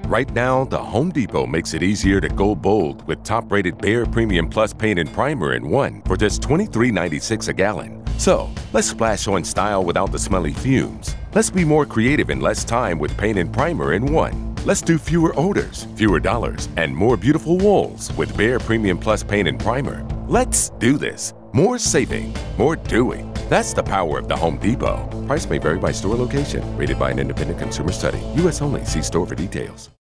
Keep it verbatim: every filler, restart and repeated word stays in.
Right now, the Home Depot makes it easier to go bold with top-rated Behr Premium Plus paint and primer in one for just twenty-three ninety-six a gallon. So, let's splash on style without the smelly fumes. Let's be more creative in less time with paint and primer in one. Let's do fewer odors, fewer dollars, and more beautiful walls with Behr Premium Plus paint and primer. Let's do this. More saving, more doing. That's the power of the Home Depot. Price may vary by store location. Rated by an independent consumer study. U S only. See store for details.